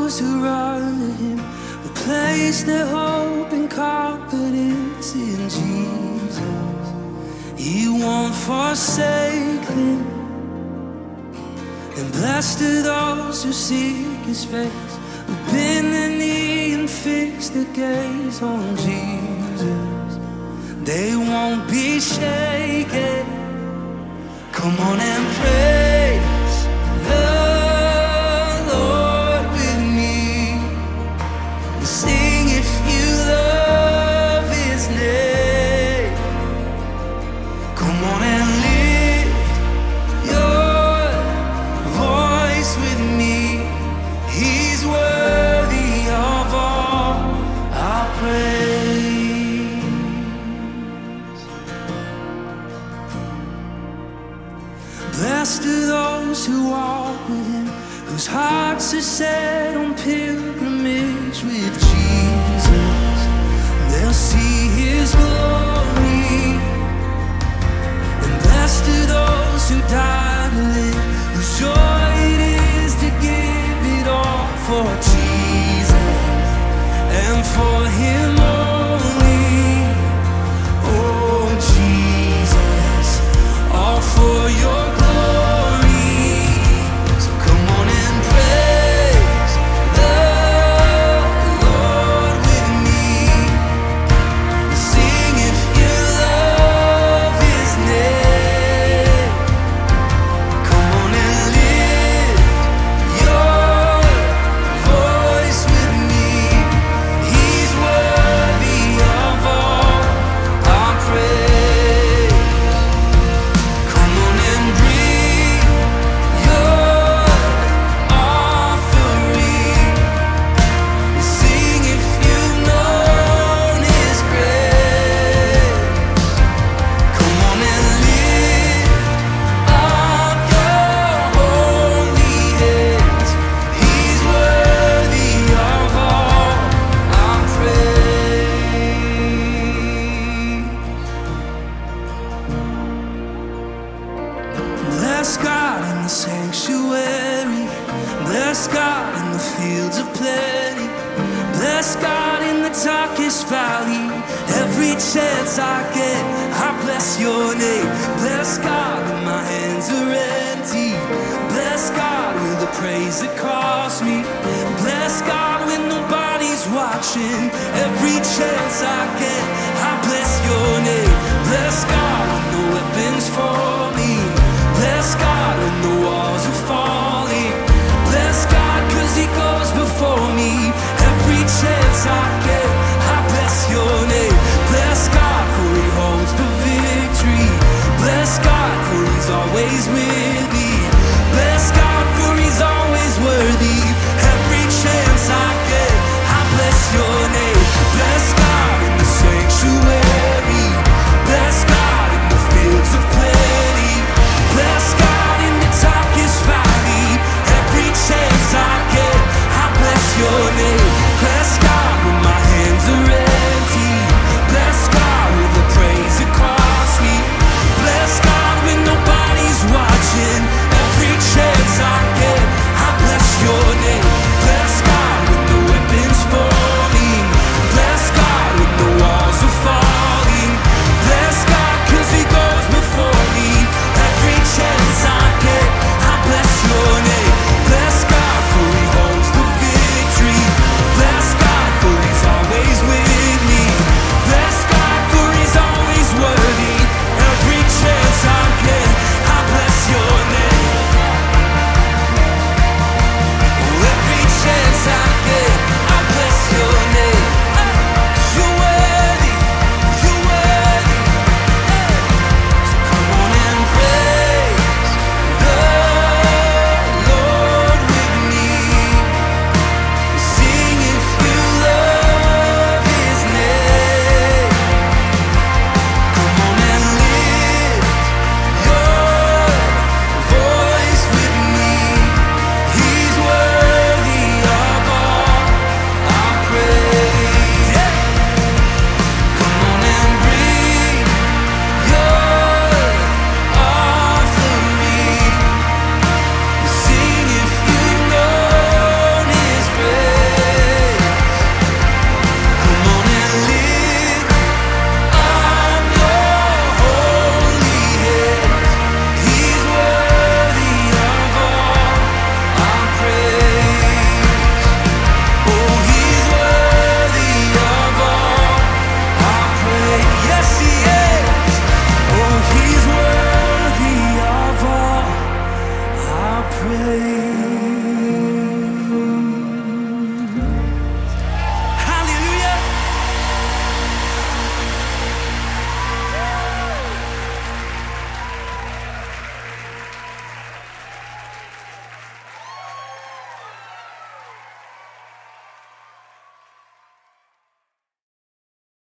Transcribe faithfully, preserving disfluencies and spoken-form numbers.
those who run to Him, who place their hope and confidence in Jesus. He won't forsake them. And blessed are those who seek His face, who bend the knee and fix their gaze on Jesus. They won't be shaken. Come on and praise the Lord with me. Sing if you love His name. Come on and lift your voice with me. He's worthy of all our praise. Blessed are those who walk with Him, whose hearts are set on pilgrimage with Jesus. They'll see His glory. And blessed are those who die to live, whose joy it is to give it all for Jesus and for Him only. Oh Jesus, all for your glory. So come on and praise the Lord with me. Sing if you love His name. Come on and lift your voice with me. He's worthy of all our praise. Come on and bring your offering. Sing if you've known His grace. Come on and lift up your holy hands. He's worthy of all our praise. Bless God in the sanctuary. Bless God in the fields of plenty. Bless God in the darkest valley. Every chance I get, I bless your name. Bless God when my hands are empty. Bless God with the praise that cost me. Bless God when nobody's watching. Every chance I get, I bless your name. Bless God when no weapons for me. Bless God